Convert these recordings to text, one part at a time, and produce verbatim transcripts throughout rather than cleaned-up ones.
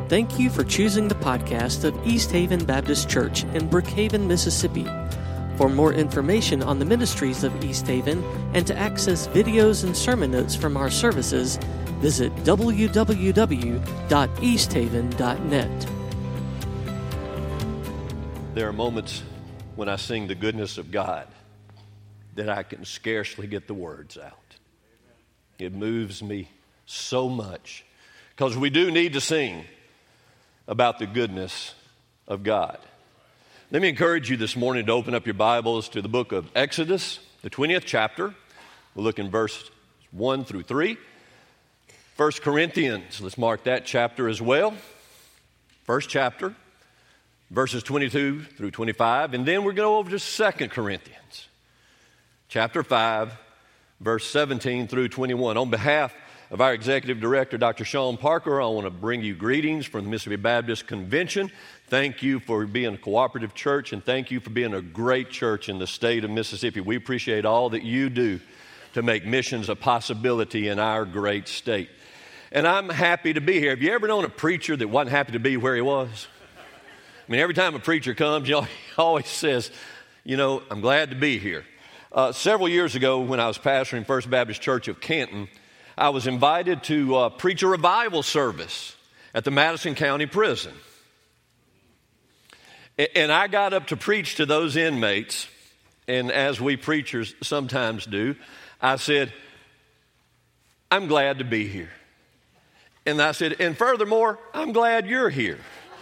Thank you for choosing the podcast of East Haven Baptist Church in Brookhaven, Mississippi. For more information on the ministries of East Haven and to access videos and sermon notes from our services, visit w w w dot east haven dot net. There are moments when I sing the goodness of God that I can scarcely get the words out. It moves me so much because we do need to sing about the goodness of God. Let me encourage you this morning to open up your Bibles to the book of Exodus, the twentieth chapter. We'll look in verse one through three. First Corinthians, let's mark that chapter as well. First chapter, verses twenty-two through twenty-five. And then we're going to go over to Second Corinthians, chapter five, verse seventeen through twenty-one. On behalf of our executive director, Doctor Sean Parker, I want to bring you greetings from the Mississippi Baptist Convention. Thank you for being a cooperative church, and thank you for being a great church in the state of Mississippi. We appreciate all that you do to make missions a possibility in our great state. And I'm happy to be here. Have you ever known a preacher that wasn't happy to be where he was? I mean, every time a preacher comes, you know, he always says, you know, I'm glad to be here. Uh, several years ago, when I was pastoring First Baptist Church of Canton, I was invited to uh, preach a revival service at the Madison County Prison. And I got up to preach to those inmates, and as we preachers sometimes do, I said, I'm glad to be here. And I said, and furthermore, I'm glad you're here.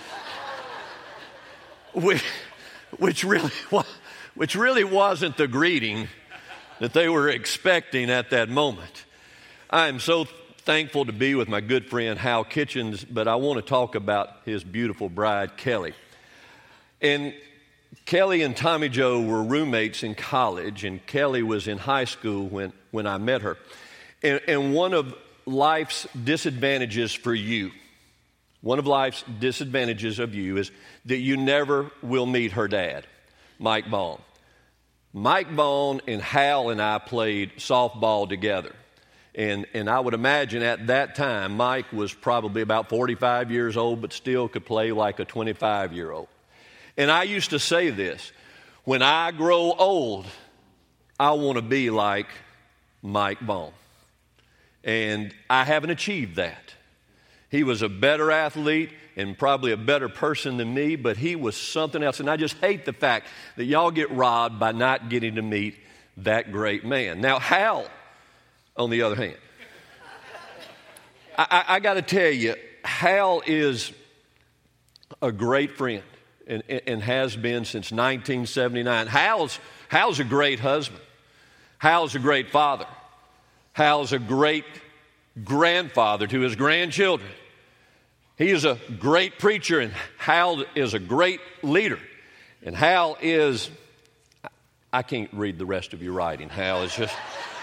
which, which, really, which really wasn't the greeting that they were expecting at that moment. I am so thankful to be with my good friend Hal Kitchens, but I want to talk about his beautiful bride, Kelly. And Kelly and Tommy Joe were roommates in college, and Kelly was in high school when, when I met her. And, and one of life's disadvantages for you, one of life's disadvantages of you is that you never will meet her dad, Mike Bond. Mike Bond and Hal and I played softball together. And, and I would imagine at that time, Mike was probably about forty-five years old, but still could play like a twenty-five-year-old. And I used to say this, when I grow old, I want to be like Mike Bond. And I haven't achieved that. He was a better athlete and probably a better person than me, but he was something else. And I just hate the fact that y'all get robbed by not getting to meet that great man. Now, Hal, on the other hand, I, I, I got to tell you, Hal is a great friend and, and has been since nineteen seventy-nine. Hal's, Hal's a great husband. Hal's a great father. Hal's a great grandfather to his grandchildren. He is a great preacher, and Hal is a great leader. And Hal is, I can't read the rest of your writing, Hal. It's just...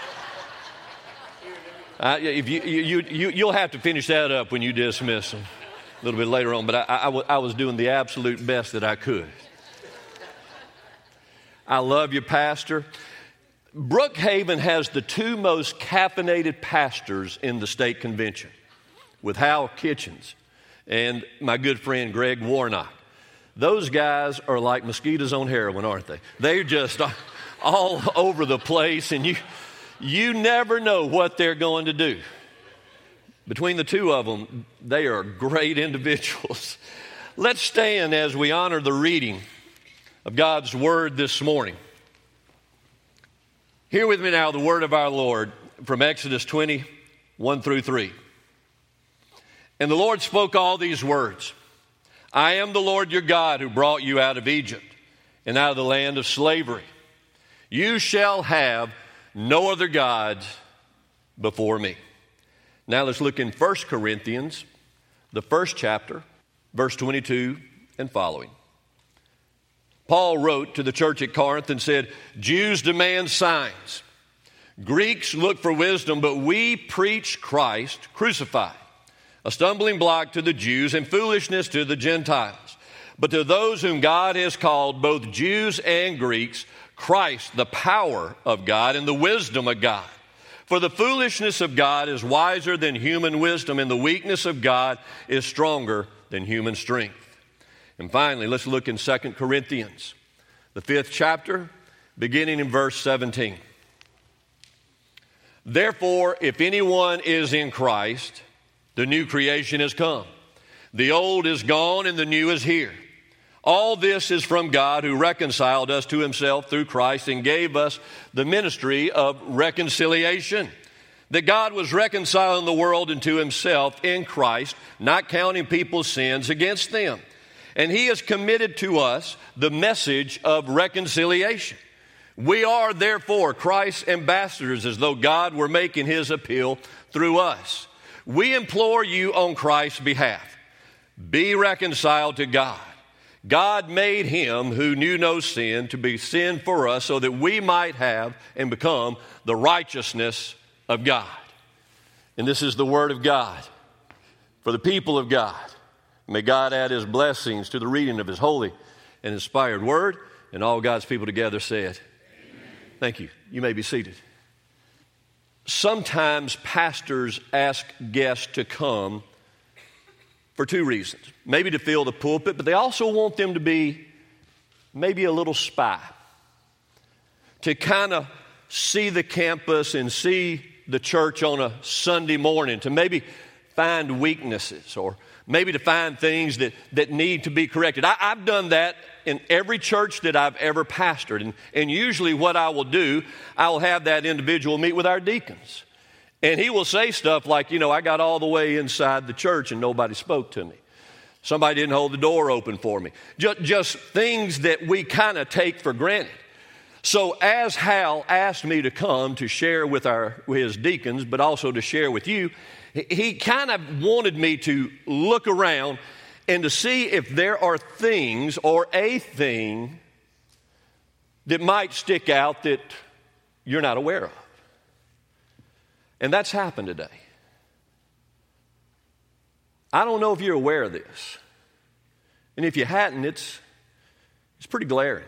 Uh, if you, you, you, you'll have to finish that up when you dismiss them a little bit later on, but I, I, I was doing the absolute best that I could. I love you, Pastor. Brookhaven has the two most caffeinated pastors in the state convention, with Hal Kitchens and my good friend Greg Warnock. Those guys are like mosquitoes on heroin, aren't they? They're just all over the place, and you... You never know what they're going to do. Between the two of them, they are great individuals. Let's stand as we honor the reading of God's Word this morning. Hear with me now the Word of our Lord from Exodus twenty, one through three. And the Lord spoke all these words. I am the Lord your God who brought you out of Egypt and out of the land of slavery. You shall have no other gods before me. Now let's look in First Corinthians, the first chapter, verse twenty-two and following. Paul wrote to the church at Corinth and said, Jews demand signs. Greeks look for wisdom, but we preach Christ crucified, a stumbling block to the Jews and foolishness to the Gentiles. But to those whom God has called, both Jews and Greeks, Christ, the power of God and the wisdom of God. For the foolishness of God is wiser than human wisdom, and the weakness of God is stronger than human strength. And finally, let's look in Second Corinthians, the fifth chapter, beginning in verse seventeen. Therefore, if anyone is in Christ, the new creation has come. The old is gone and the new is here. All this is from God, who reconciled us to himself through Christ and gave us the ministry of reconciliation. That God was reconciling the world unto himself in Christ, not counting people's sins against them. And he has committed to us the message of reconciliation. We are therefore Christ's ambassadors, as though God were making his appeal through us. We implore you on Christ's behalf, be reconciled to God. God made him who knew no sin to be sin for us, so that we might have and become the righteousness of God. And this is the word of God for the people of God. May God add his blessings to the reading of his holy and inspired word. And all God's people together said, amen. Thank you. You may be seated. Sometimes pastors ask guests to come for two reasons. Maybe to fill the pulpit, but they also want them to be maybe a little spy. To kind of see the campus and see the church on a Sunday morning, to maybe find weaknesses or maybe to find things that, that need to be corrected. I, I've done that in every church that I've ever pastored. And, and usually what I will do, I will have that individual meet with our deacons. And he will say stuff like, you know, I got all the way inside the church and nobody spoke to me. Somebody didn't hold the door open for me. Just, just things that we kind of take for granted. So as Hal asked me to come to share with our with his deacons, but also to share with you, he kind of wanted me to look around and to see if there are things or a thing that might stick out that you're not aware of. And that's happened today. I don't know if you're aware of this. And if you hadn't, it's, it's pretty glaring.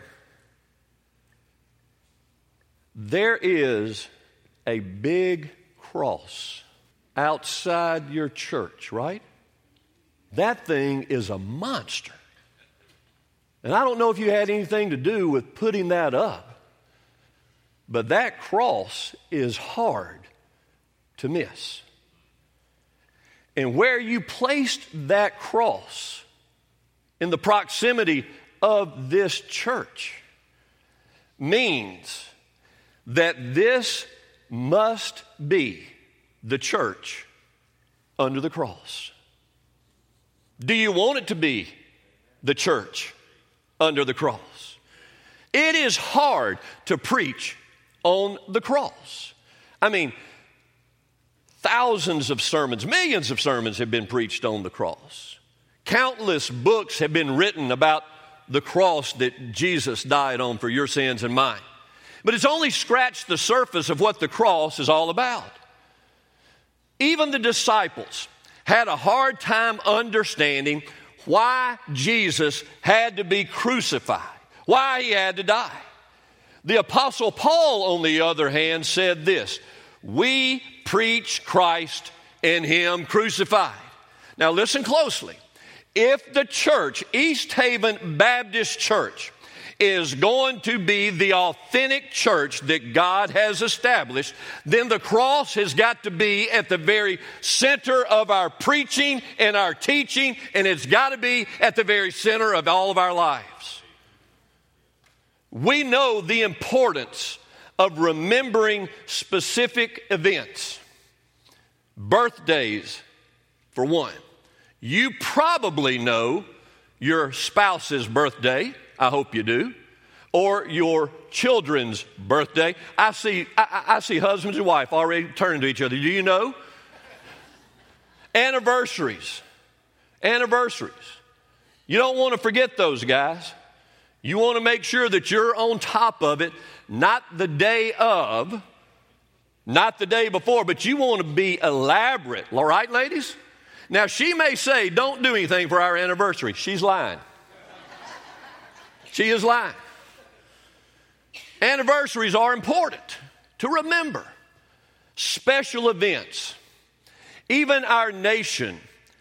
There is a big cross outside your church, right? That thing is a monster. And I don't know if you had anything to do with putting that up, but that cross is hard to miss. And where you placed that cross in the proximity of this church means that this must be the church under the cross. Do you want it to be the church under the cross? It is hard to preach on the cross. I mean, thousands of sermons, millions of sermons have been preached on the cross. Countless books have been written about the cross that Jesus died on for your sins and mine. But it's only scratched the surface of what the cross is all about. Even the disciples had a hard time understanding why Jesus had to be crucified, why he had to die. The Apostle Paul, on the other hand, said this: we preach Christ and him crucified. Now listen closely. If the church, East Haven Baptist Church, is going to be the authentic church that God has established, then the cross has got to be at the very center of our preaching and our teaching, and it's got to be at the very center of all of our lives. We know the importance of remembering specific events. Birthdays, for one. You probably know your spouse's birthday. I hope you do. Or your children's birthday. I see, I, I see husbands and wife already turning to each other. Do you know? Anniversaries. Anniversaries. You don't want to forget those, guys. You want to make sure that you're on top of it, not the day of, not the day before, but you want to be elaborate. All right, ladies? Now, she may say, don't do anything for our anniversary. She's lying. She is lying. Anniversaries are important to remember. Special events. Even our nation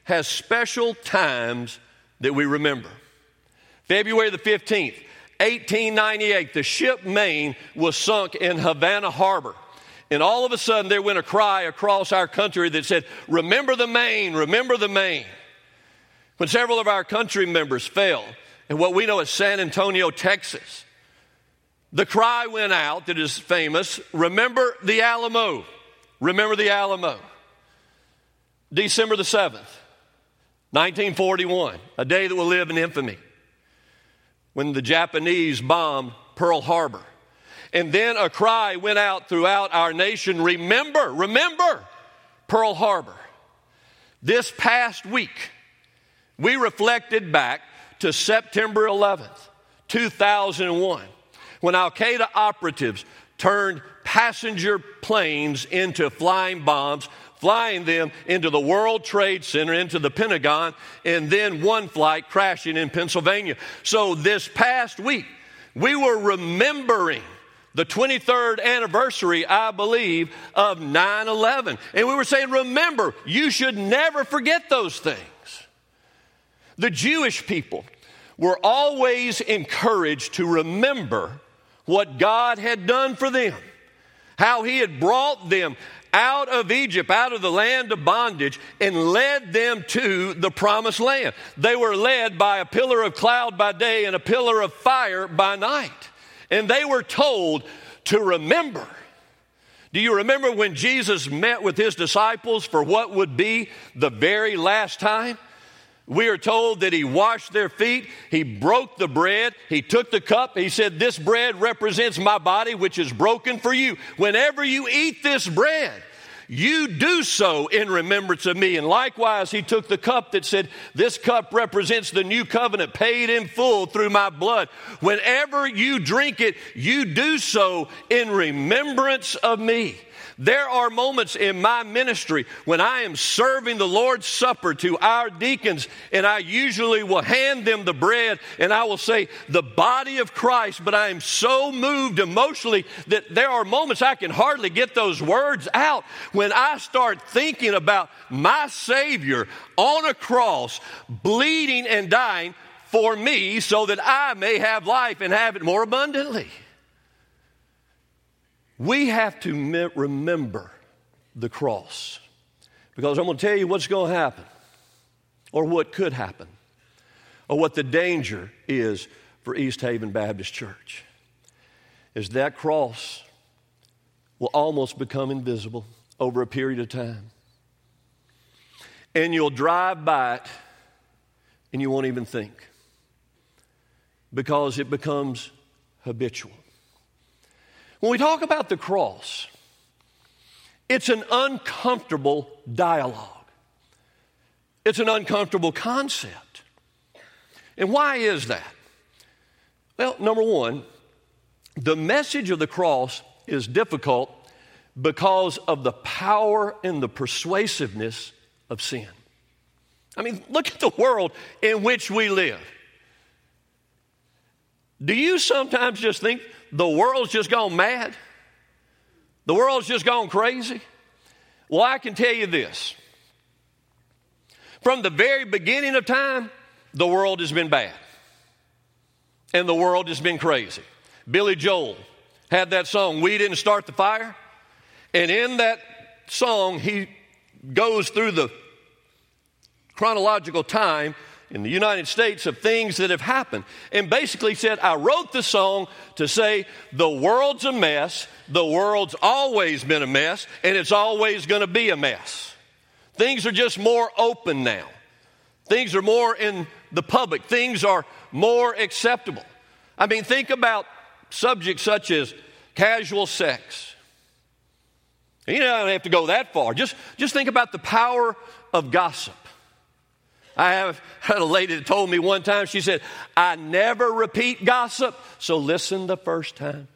has special times that we remember. February the fifteenth, eighteen ninety-eight, the ship Maine was sunk in Havana Harbor. And all of a sudden there went a cry across our country that said, remember the Maine, remember the Maine. When several of our country members fell in what we know as San Antonio, Texas, the cry went out that is famous, remember the Alamo, remember the Alamo. December the seventh, nineteen forty-one, a day that will live in infamy, when the Japanese bombed Pearl Harbor. And then a cry went out throughout our nation, remember, remember Pearl Harbor. This past week, we reflected back to September eleventh, two thousand one, when Al-Qaeda operatives turned passenger planes into flying bombs, flying them into the World Trade Center, into the Pentagon, and then one flight crashing in Pennsylvania. So this past week, we were remembering the twenty-third anniversary, I believe, of nine eleven. And we were saying, remember, you should never forget those things. The Jewish people were always encouraged to remember what God had done for them, how He had brought them out of Egypt, out of the land of bondage, and led them to the promised land. They were led by a pillar of cloud by day and a pillar of fire by night. And they were told to remember. Do you remember when Jesus met with His disciples for what would be the very last time? We are told that He washed their feet, He broke the bread, He took the cup, He said, this bread represents my body which is broken for you. Whenever you eat this bread, you do so in remembrance of me. And likewise, He took the cup that said, this cup represents the new covenant paid in full through my blood. Whenever you drink it, you do so in remembrance of me. There are moments in my ministry when I am serving the Lord's Supper to our deacons, and I usually will hand them the bread and I will say, the body of Christ, but I am so moved emotionally that there are moments I can hardly get those words out when I start thinking about my Savior on a cross, bleeding and dying for me so that I may have life and have it more abundantly. We have to me- remember the cross, because I'm going to tell you what's going to happen, or what could happen, or what the danger is for East Haven Baptist Church, is that cross will almost become invisible over a period of time. And you'll drive by it and you won't even think, because it becomes habitual. When we talk about the cross, it's an uncomfortable dialogue. It's an uncomfortable concept. And why is that? Well, number one, the message of the cross is difficult because of the power and the persuasiveness of sin. I mean, look at the world in which we live. Do you sometimes just think the world's just gone mad? The world's just gone crazy? Well, I can tell you this. From the very beginning of time, the world has been bad. And the world has been crazy. Billy Joel had that song, We Didn't Start the Fire. And in that song, he goes through the chronological time in the United States of things that have happened, and basically said, I wrote the song to say the world's a mess, the world's always been a mess, and it's always going to be a mess. Things are just more open now. Things are more in the public. Things are more acceptable. I mean, think about subjects such as casual sex. You don't have to go that far. Just, just think about the power of gossip. I have had a lady that told me one time, she said, I never repeat gossip, so listen the first time.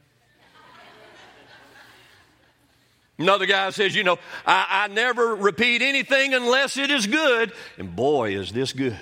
Another guy says, you know, I, I never repeat anything unless it is good. And boy, is this good.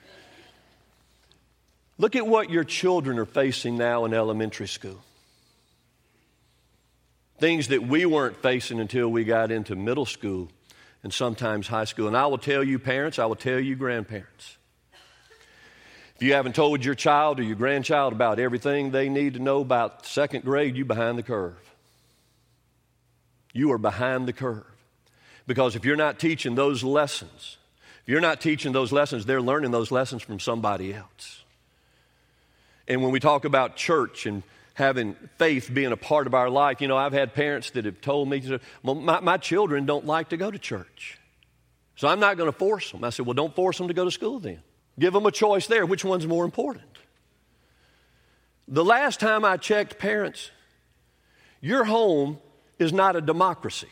Look at what your children are facing now in elementary school. Things that we weren't facing until we got into middle school and sometimes high school. And I will tell you parents, I will tell you grandparents, if you haven't told your child or your grandchild about everything they need to know about second grade, you're behind the curve. You are behind the curve. Because if you're not teaching those lessons, if you're not teaching those lessons, they're learning those lessons from somebody else. And when we talk about church and having faith being a part of our life, you know, I've had parents that have told me, well, my, my children don't like to go to church, so I'm not going to force them. I said, well, don't force them to go to school then. Give them a choice there. Which one's more important? The last time I checked, parents, your home is not a democracy.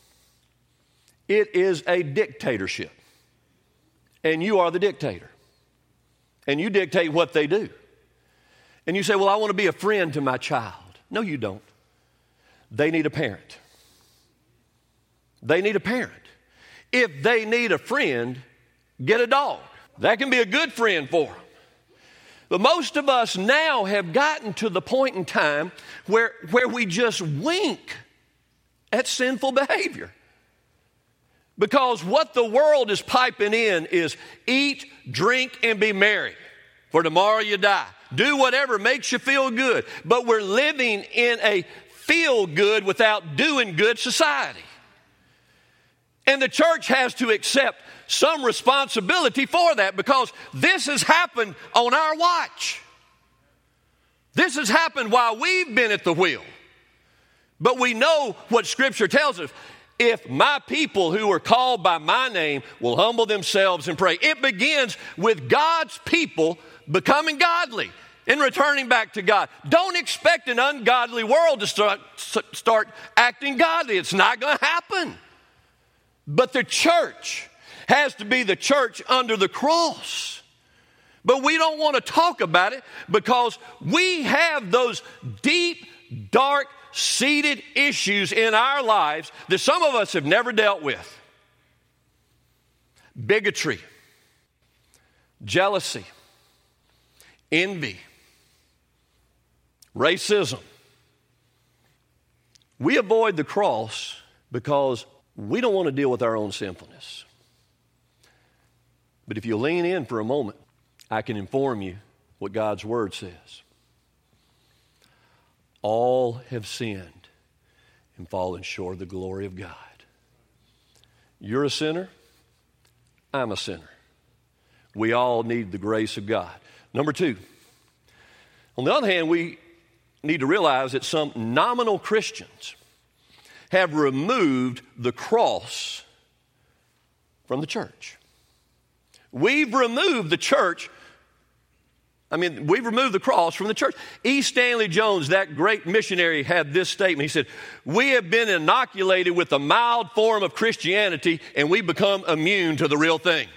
It is a dictatorship. And you are the dictator. And you dictate what they do. And you say, well, I want to be a friend to my child. No, you don't. They need a parent. They need a parent. If they need a friend, get a dog. That can be a good friend for them. But most of us now have gotten to the point in time where, where we just wink at sinful behavior. Because what the world is piping in is eat, drink, and be merry, for tomorrow you die. Do whatever makes you feel good. But we're living in a feel good without doing good society. And the church has to accept some responsibility for that, because this has happened on our watch. This has happened while we've been at the wheel. But we know what Scripture tells us. If my people who are called by my name will humble themselves and pray. It begins with God's people becoming godly and returning back to God. Don't expect an ungodly world to start, start acting godly. It's not going to happen. But the church has to be the church under the cross. But we don't want to talk about it because we have those deep, dark, seated issues in our lives that some of us have never dealt with. Bigotry, jealousy, envy, racism. We avoid the cross because we don't want to deal with our own sinfulness. But if you lean in for a moment, I can inform you what God's Word says. All have sinned and fallen short of the glory of God. You're a sinner. I'm a sinner. We all need the grace of God. Number two, on the other hand, we need to realize that some nominal Christians have removed the cross from the church. We've removed the church. I mean, we've removed the cross from the church. E. Stanley Jones, that great missionary, had this statement. He said, we have been inoculated with a mild form of Christianity and we become immune to the real thing.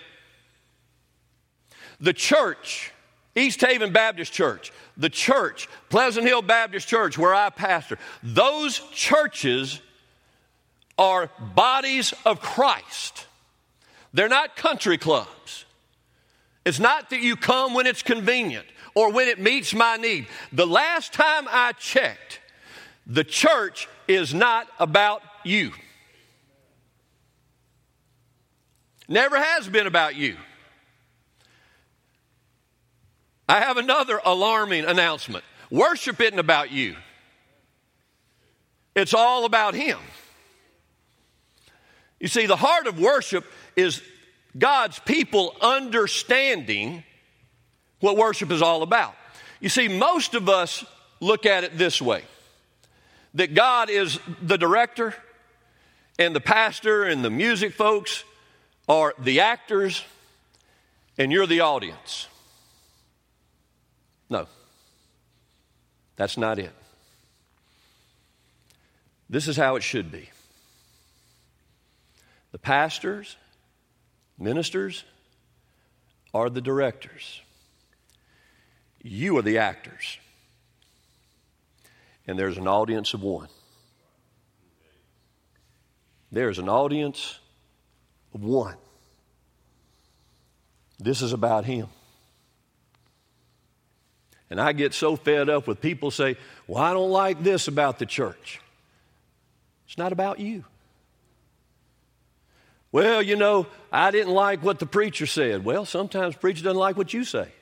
The church, East Haven Baptist Church, the church, Pleasant Hill Baptist Church, where I pastor, those churches are bodies of Christ. They're not country clubs. It's not that you come when it's convenient or when it meets my need. The last time I checked, the church is not about you. Never has been about you. I have another alarming announcement. Worship isn't about you. It's all about Him. You see, the heart of worship is God's people understanding what worship is all about. You see, most of us look at it this way, that God is the director and the pastor and the music folks are the actors and you're the audience. No, that's not it. This is how it should be. The pastors, ministers are the directors. You are the actors. And there's an audience of one. There's an audience of one. This is about Him. And I get so fed up with people say, well, I don't like this about the church. It's not about you. Well, you know, I didn't like what the preacher said. Well, sometimes the preacher doesn't like what you say.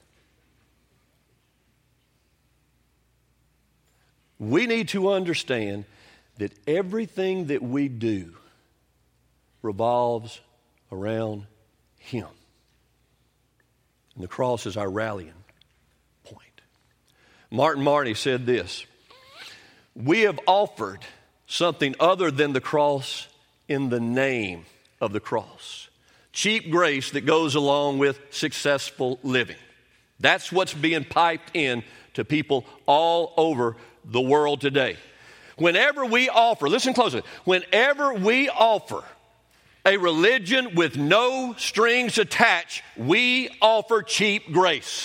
We need to understand that everything that we do revolves around Him. And the cross is our rallying point. Martin Marty said this: we have offered something other than the cross in the name of the cross. Cheap grace that goes along with successful living. That's what's being piped in to people all over the world today. Whenever we offer, listen closely, whenever we offer a religion with no strings attached, we offer cheap grace.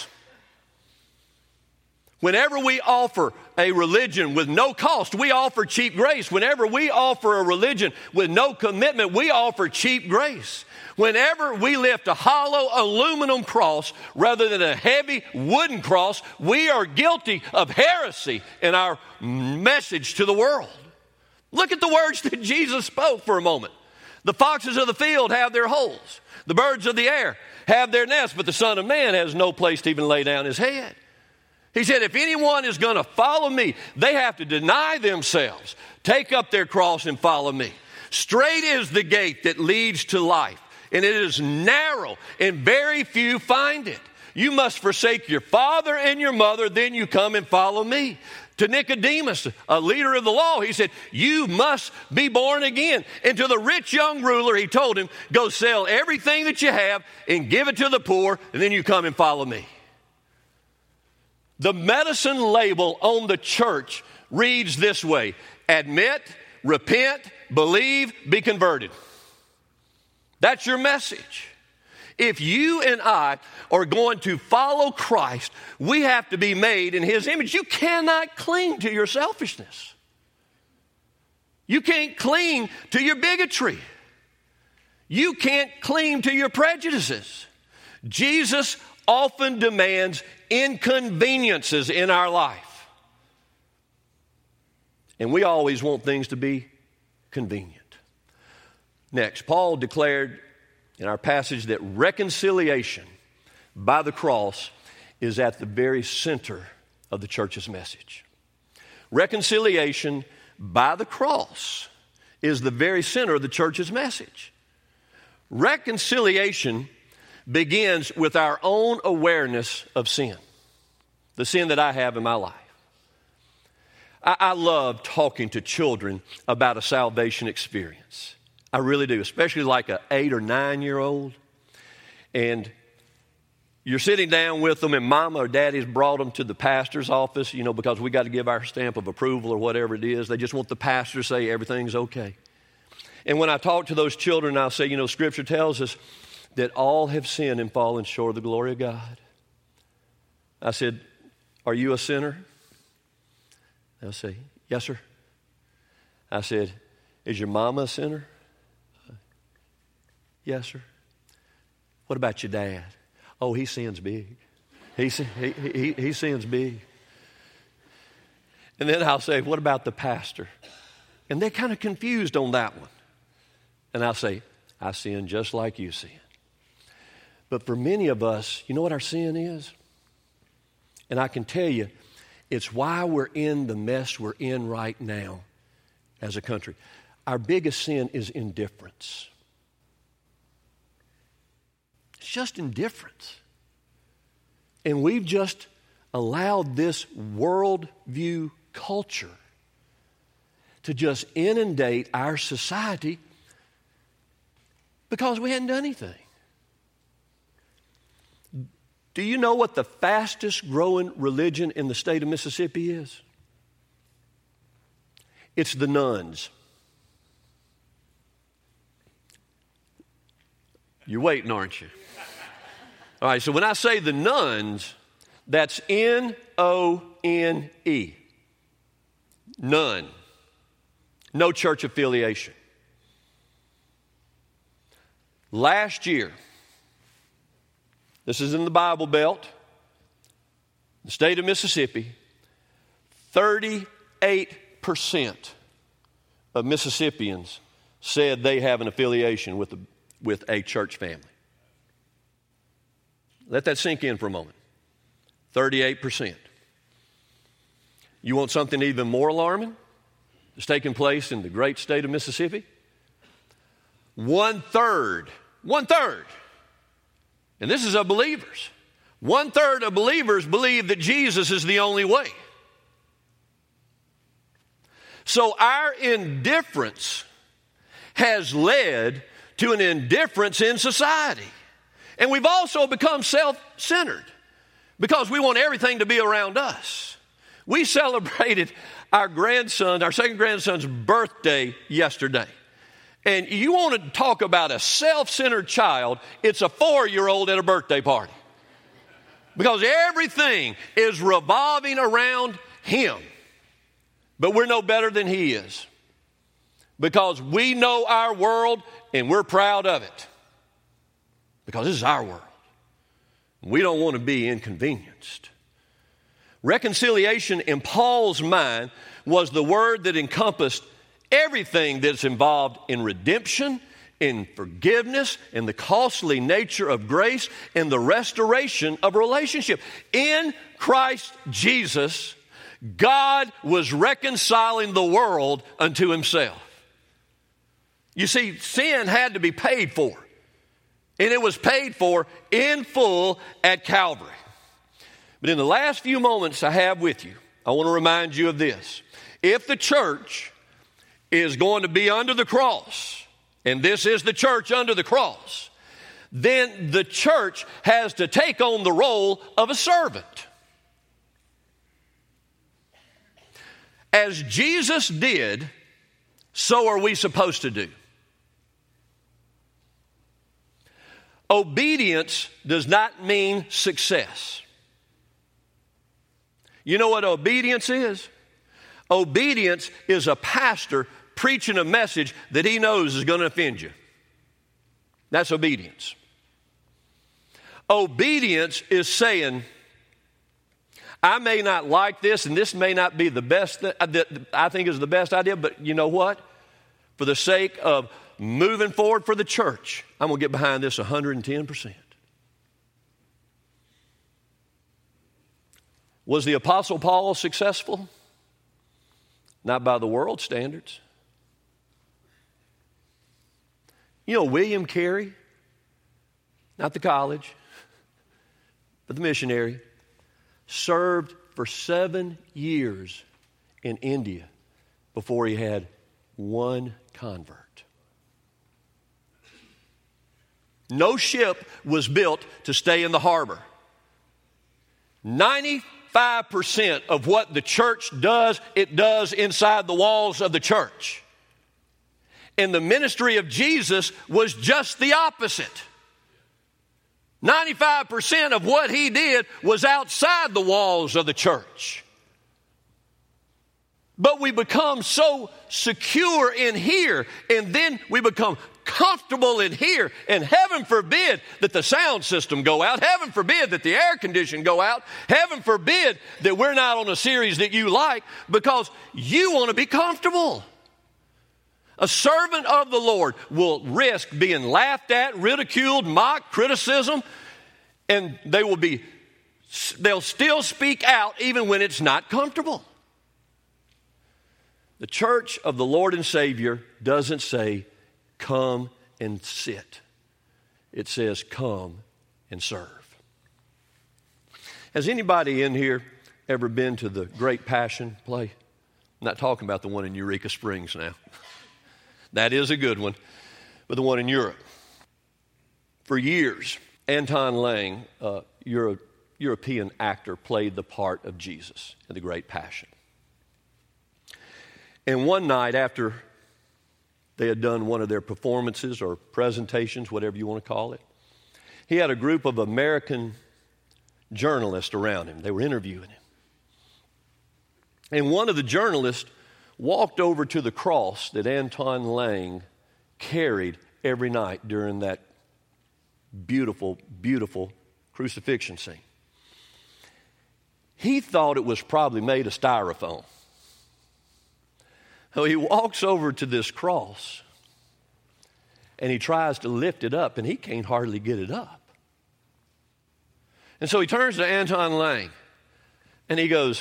Whenever we offer a religion with no cost, we offer cheap grace. Whenever we offer a religion with no commitment, we offer cheap grace. Whenever we lift a hollow aluminum cross rather than a heavy wooden cross, we are guilty of heresy in our message to the world. Look at the words that Jesus spoke for a moment. The foxes of the field have their holes. The birds of the air have their nests, but the Son of Man has no place to even lay down his head. He said, if anyone is going to follow me, they have to deny themselves, take up their cross and follow me. Straight is the gate that leads to life, and it is narrow, and very few find it. You must forsake your father and your mother, then you come and follow me. To Nicodemus, a leader of the law, he said, you must be born again. And to the rich young ruler, he told him, go sell everything that you have and give it to the poor, and then you come and follow me. The medicine label on the church reads this way: admit, repent, believe, be converted. That's your message. If you and I are going to follow Christ, we have to be made in His image. You cannot cling to your selfishness. You can't cling to your bigotry. You can't cling to your prejudices. Jesus often demands inconveniences in our life. And we always want things to be convenient. Next, Paul declared in our passage that reconciliation by the cross is at the very center of the church's message. Reconciliation by the cross is the very center of the church's message. Reconciliation begins with our own awareness of sin, the sin that I have in my life. I, I love talking to children about a salvation experience. I really do, especially like an eight or nine year old. And you're sitting down with them, and mama or daddy's brought them to the pastor's office, you know, because we got to give our stamp of approval or whatever it is. They just want the pastor to say everything's okay. And when I talk to those children, I'll say, you know, Scripture tells us that all have sinned and fallen short of the glory of God. I said, are you a sinner? They'll say, yes, sir. I said, is your mama a sinner? Yes, sir. What about your dad? Oh, he sins big. He, he, he, he sins big. And then I'll say, what about the pastor? And they're kind of confused on that one. And I'll say, I sin just like you sin. But for many of us, you know what our sin is? And I can tell you, it's why we're in the mess we're in right now as a country. Our biggest sin is indifference. It's just indifference. And we've just allowed this worldview culture to just inundate our society because we hadn't done anything. Do you know what the fastest growing religion in the state of Mississippi is? It's the nuns. You're waiting, aren't you? All right, so when I say the nuns, that's N O N E. None. No church affiliation. Last year, this is in the Bible Belt, the state of Mississippi, thirty-eight percent of Mississippians said they have an affiliation with a, with a church family. Let that sink in for a moment. thirty-eight percent. You want something even more alarming that's taking place in the great state of Mississippi? One third, one third, and this is of believers. One third of believers believe that Jesus is the only way. So our indifference has led to an indifference in society. And we've also become self-centered because we want everything to be around us. We celebrated our grandson, our second grandson's birthday yesterday. And you want to talk about a self-centered child, it's a four-year-old at a birthday party. Because everything is revolving around him. But we're no better than he is. Because we know our world and we're proud of it. Because this is our world. We don't want to be inconvenienced. Reconciliation in Paul's mind was the word that encompassed everything that's involved in redemption, in forgiveness, in the costly nature of grace, and the restoration of a relationship. In Christ Jesus, God was reconciling the world unto himself. You see, sin had to be paid for. And it was paid for in full at Calvary. But in the last few moments I have with you, I want to remind you of this. If the church is going to be under the cross, and this is the church under the cross, then the church has to take on the role of a servant. As Jesus did, so are we supposed to do. Obedience does not mean success. You know what obedience is? Obedience is a pastor preaching a message that he knows is going to offend you. That's obedience. Obedience is saying, I may not like this, and this may not be the best that I think is the best idea, but you know what? For the sake of moving forward for the church, I'm going to get behind this one hundred ten percent. Was the Apostle Paul successful? Not by the world standards. You know, William Carey, not the college, but the missionary, served for seven years in India before he had one convert. No ship was built to stay in the harbor. ninety-five percent of what the church does, it does inside the walls of the church. And the ministry of Jesus was just the opposite. ninety-five percent of what he did was outside the walls of the church. But we become so secure in here, and then we become comfortable in here, and heaven forbid that the sound system go out, heaven forbid that the air condition go out, heaven forbid that we're not on a series that you like because you want to be comfortable. A servant of the Lord will risk being laughed at, ridiculed, mocked, criticism, and they will be, they'll still speak out even when it's not comfortable. The church of the Lord and Savior doesn't say, come and sit. It says, come and serve. Has anybody in here ever been to the Great Passion play? I'm not talking about the one in Eureka Springs now. That is a good one, but the one in Europe. For years, Anton Lang, a Euro- European actor, played the part of Jesus in the Great Passion. And one night after they had done one of their performances or presentations, whatever you want to call it, he had a group of American journalists around him. They were interviewing him. And one of the journalists walked over to the cross that Anton Lang carried every night during that beautiful, beautiful crucifixion scene. He thought it was probably made of styrofoam. So he walks over to this cross and he tries to lift it up, and he can't hardly get it up. And so he turns to Anton Lang, and he goes,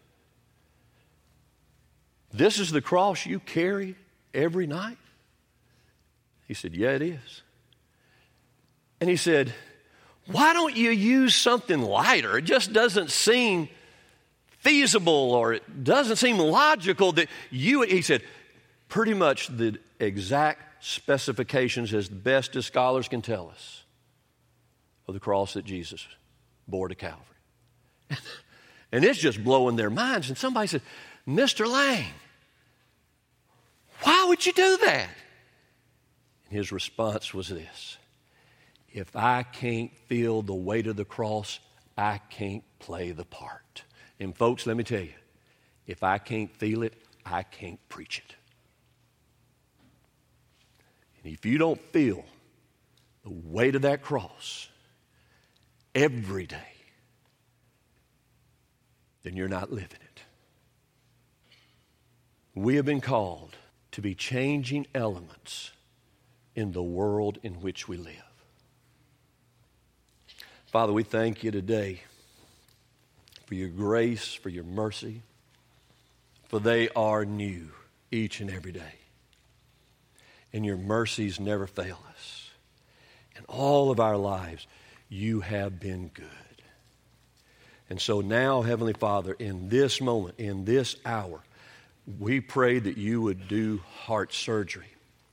"This is the cross you carry every night?" He said, "Yeah, it is." And he said, "Why don't you use something lighter? It just doesn't seem feasible, or it doesn't seem logical that you," he said, "pretty much the exact specifications as best as scholars can tell us of the cross that Jesus bore to Calvary." And it's just blowing their minds. And somebody said, "Mister Lang, why would you do that?" And his response was this: "If I can't feel the weight of the cross, I can't play the part." And folks, let me tell you, if I can't feel it, I can't preach it. And if you don't feel the weight of that cross every day, then you're not living it. We have been called to be changing elements in the world in which we live. Father, we thank you today for your grace, for your mercy, for they are new each and every day. And your mercies never fail us. In all of our lives, you have been good. And so now, Heavenly Father, in this moment, in this hour, we pray that you would do heart surgery.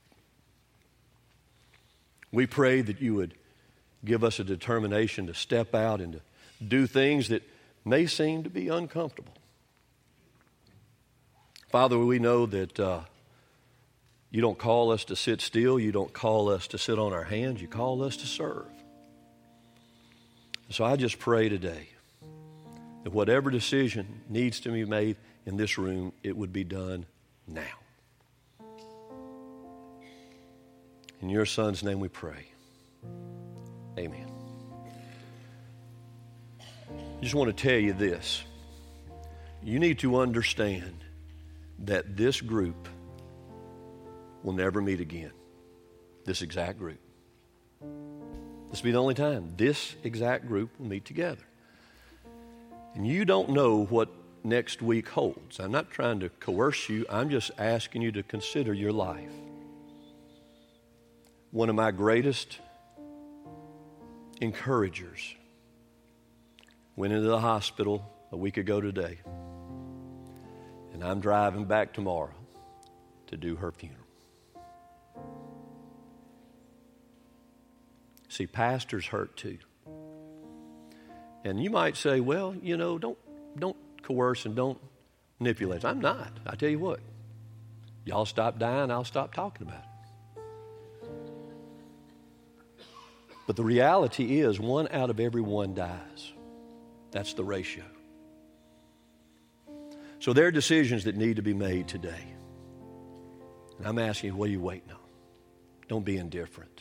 We pray that you would give us a determination to step out and to do things that may seem to be uncomfortable. Father, we know that uh, you don't call us to sit still. You don't call us to sit on our hands. You call us to serve. So I just pray today that whatever decision needs to be made in this room, it would be done now. In your Son's name we pray. Amen. I just want to tell you this. You need to understand that this group will never meet again. This exact group. This will be the only time this exact group will meet together. And you don't know what next week holds. I'm not trying to coerce you. I'm just asking you to consider your life. One of my greatest encouragers went into the hospital a week ago today, and I'm driving back tomorrow to do her funeral. See, pastors hurt too. And you might say, well, you know, don't don't coerce and don't manipulate. I'm not. I tell you what, y'all stop dying, I'll stop talking about it. But the reality is, one out of every one dies. That's the ratio. So there are decisions that need to be made today. And I'm asking you, what are you waiting on? Don't be indifferent.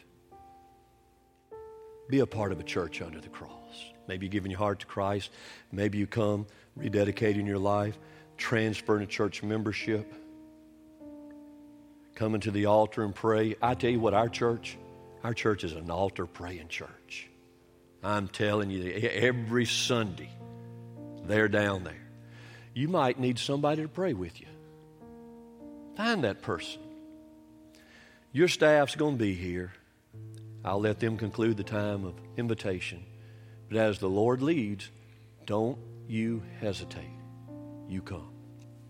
Be a part of a church under the cross. Maybe you're giving your heart to Christ. Maybe you come rededicating your life, transferring to church membership, coming to the altar and pray. I tell you what, our church, our church is an altar praying church. I'm telling you, every Sunday, they're down there. You might need somebody to pray with you. Find that person. Your staff's going to be here. I'll let them conclude the time of invitation. But as the Lord leads, don't you hesitate. You come.